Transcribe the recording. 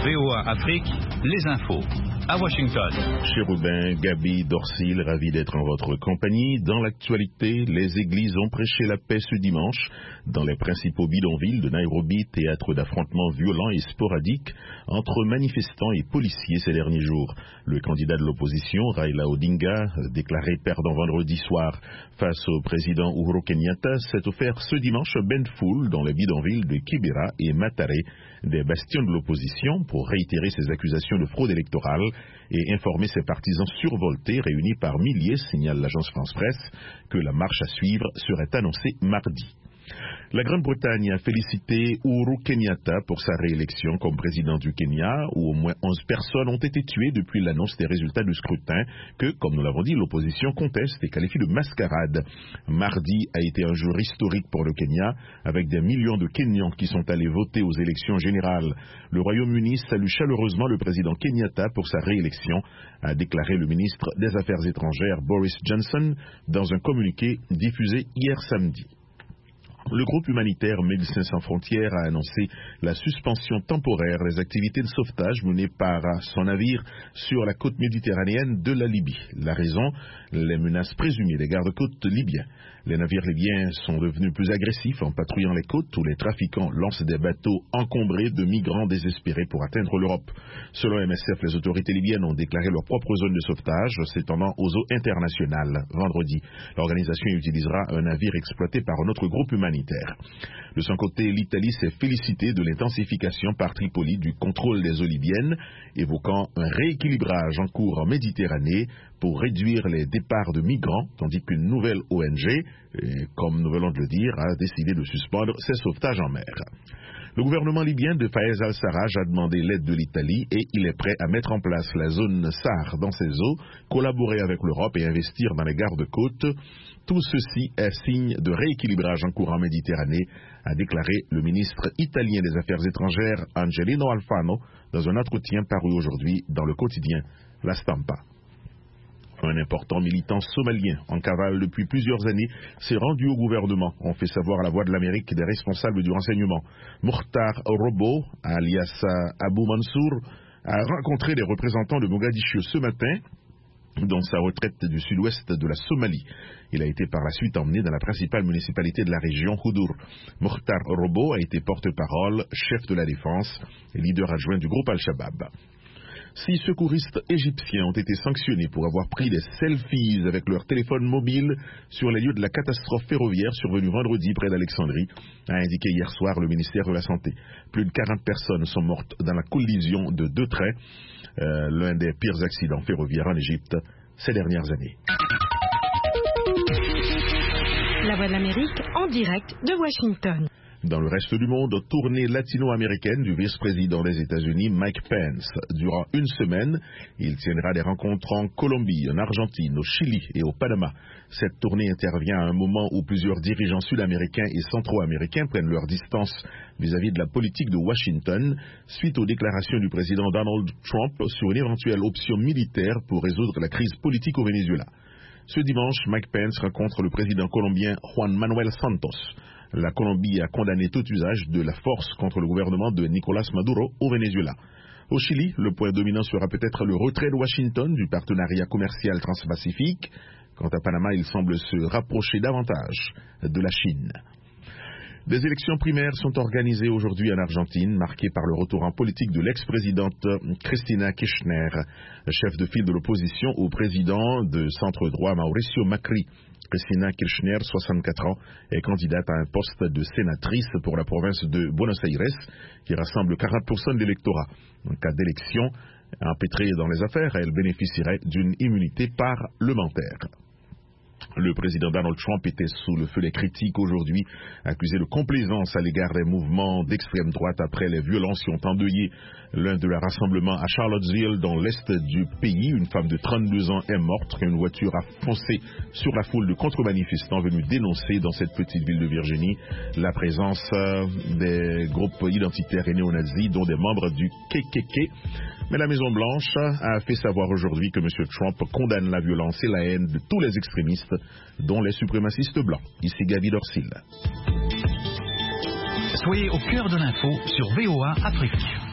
VOA Afrique, les infos. À Washington. Chérubin, Gabi, Dorsil, ravi d'être en votre compagnie. Dans l'actualité, les églises ont prêché la paix ce dimanche dans les principaux bidonvilles de Nairobi, théâtre d'affrontements violents et sporadiques entre manifestants et policiers ces derniers jours. Le candidat de l'opposition, Raila Odinga, déclaré perdant vendredi soir face au président Uhuru Kenyatta, s'est offert ce dimanche bain de foule dans les bidonvilles de Kibera et Mathare, des bastions de l'opposition, pour réitérer ses accusations de fraude électorale et informer ses partisans survoltés réunis par milliers, signale l'agence France-Presse, que la marche à suivre serait annoncée mardi. La Grande-Bretagne a félicité Uhuru Kenyatta pour sa réélection comme président du Kenya, où au moins 11 personnes ont été tuées depuis l'annonce des résultats du scrutin que, comme nous l'avons dit, l'opposition conteste et qualifie de mascarade. Mardi a été un jour historique pour le Kenya, avec des millions de Kenyans qui sont allés voter aux élections générales. Le Royaume-Uni salue chaleureusement le président Kenyatta pour sa réélection, a déclaré le ministre des Affaires étrangères Boris Johnson dans un communiqué diffusé hier samedi. Le groupe humanitaire Médecins sans frontières a annoncé la suspension temporaire des activités de sauvetage menées par son navire sur la côte méditerranéenne de la Libye. La raison, les menaces présumées des gardes-côtes libyens. Les navires libyens sont devenus plus agressifs en patrouillant les côtes où les trafiquants lancent des bateaux encombrés de migrants désespérés pour atteindre l'Europe. Selon MSF, les autorités libyennes ont déclaré leur propre zone de sauvetage s'étendant aux eaux internationales. Vendredi, l'organisation utilisera un navire exploité par un autre groupe humanitaire. De son côté, l'Italie s'est félicitée de l'intensification par Tripoli du contrôle des eaux libyennes, évoquant un rééquilibrage en cours en Méditerranée pour réduire les départs de migrants, tandis qu'une nouvelle ONG, comme nous venons de le dire, a décidé de suspendre ses sauvetages en mer. Le gouvernement libyen de Fayez al-Sarraj a demandé l'aide de l'Italie et il est prêt à mettre en place la zone SAR dans ses eaux, collaborer avec l'Europe et investir dans les gardes-côtes. Tout ceci est signe de rééquilibrage en cours en Méditerranée, a déclaré le ministre italien des Affaires étrangères Angelino Alfano dans un entretien paru aujourd'hui dans le quotidien La Stampa. Un important militant somalien en cavale depuis plusieurs années s'est rendu au gouvernement, ont fait savoir à la Voix de l'Amérique des responsables du renseignement. Mukhtar Robo, alias Abou Mansour, a rencontré les représentants de Mogadiscio ce matin, dans sa retraite du sud-ouest de la Somalie. Il a été par la suite emmené dans la principale municipalité de la région, Houdour. Mukhtar Robo a été porte-parole, chef de la défense et leader adjoint du groupe Al-Shabaab. 6 secouristes égyptiens ont été sanctionnés pour avoir pris des selfies avec leur téléphone mobile sur les lieux de la catastrophe ferroviaire survenue vendredi près d'Alexandrie, a indiqué hier soir le ministère de la Santé. Plus de 40 personnes sont mortes dans la collision de 2 trains, l'un des pires accidents ferroviaires en Égypte ces dernières années. La Voix de l'Amérique en direct de Washington. Dans le reste du monde, tournée latino-américaine du vice-président des États-Unis, Mike Pence. Durant une semaine, il tiendra des rencontres en Colombie, en Argentine, au Chili et au Panama. Cette tournée intervient à un moment où plusieurs dirigeants sud-américains et centro-américains prennent leur distance vis-à-vis de la politique de Washington, suite aux déclarations du président Donald Trump sur une éventuelle option militaire pour résoudre la crise politique au Venezuela. Ce dimanche, Mike Pence rencontre le président colombien Juan Manuel Santos. La Colombie a condamné tout usage de la force contre le gouvernement de Nicolás Maduro au Venezuela. Au Chili, le point dominant sera peut-être le retrait de Washington du partenariat commercial transpacifique. Quant à Panama, il semble se rapprocher davantage de la Chine. Des élections primaires sont organisées aujourd'hui en Argentine, marquées par le retour en politique de l'ex-présidente Cristina Kirchner, chef de file de l'opposition au président de centre-droit Mauricio Macri. Cristina Kirchner, 64 ans, est candidate à un poste de sénatrice pour la province de Buenos Aires, qui rassemble 40% de l'électorat. En cas d'élection, empêtrée dans les affaires, elle bénéficierait d'une immunité parlementaire. Le président Donald Trump était sous le feu des critiques aujourd'hui, accusé de complaisance à l'égard des mouvements d'extrême droite après les violences qui ont endeuillé l'un de leurs rassemblements à Charlottesville, dans l'est du pays. Une femme de 32 ans est morte quand une voiture a foncé sur la foule de contre-manifestants venus dénoncer dans cette petite ville de Virginie la présence des groupes identitaires et néo-nazis, dont des membres du KKK. Mais la Maison-Blanche a fait savoir aujourd'hui que M. Trump condamne la violence et la haine de tous les extrémistes, dont les suprémacistes blancs. Ici Gabi Dorsil. Soyez au cœur de l'info sur VOA Afrique.